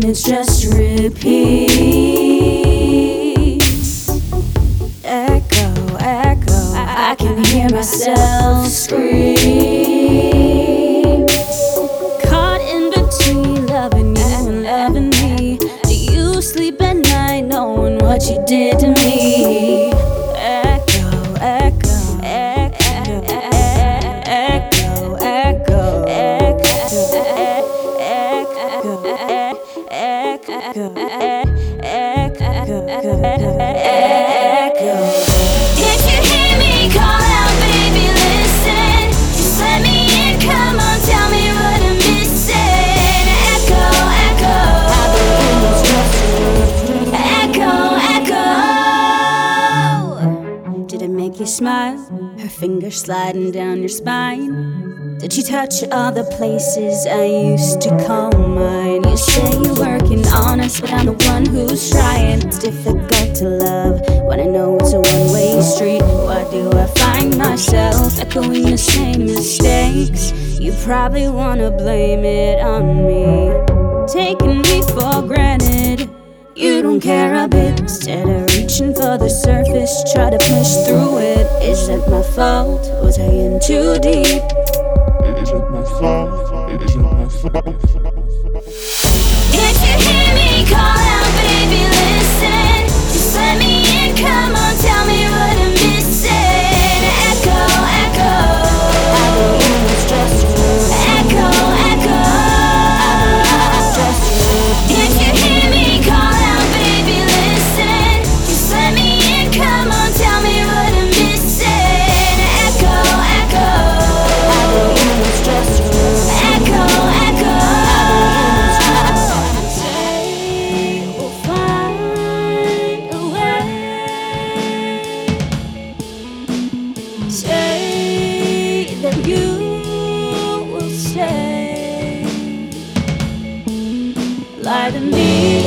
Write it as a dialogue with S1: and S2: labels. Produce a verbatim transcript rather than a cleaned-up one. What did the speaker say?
S1: minutes just repeat. Echo, echo, I can hear myself scream. Caught in between loving you and loving me. Do you sleep at night knowing what you did to me? Echo, echo, echo, echo, echo, echo, echo. If you hear me call out, baby, listen. Just let me in, come on, tell me what I'm missing. Echo, echo, echo, echo. Did it make you smile? Her fingers sliding down your spine. Did she touch all the places I used to call mine? You say you're working on us, but I'm the one who's trying. It's difficult to love when I know it's a one-way street. Why do I find myself echoing the same mistakes? You probably wanna blame it on me, taking me for granted. You don't care a bit. Instead of reaching for the surface, try to push through it. Is it my fault? Was I in too deep?
S2: Is it my fault? Is it my fault?
S1: If you hear me call out, baby, listen. Just let me in, come on, tell me what I'm missing. Echo, echo, echo, echo. If you hear me call out, baby, listen. Just let me in, come on, tell me what I'm missing. Echo, echo, echo, echo. Say we'll find a way. Say that you will stay. Lie to me.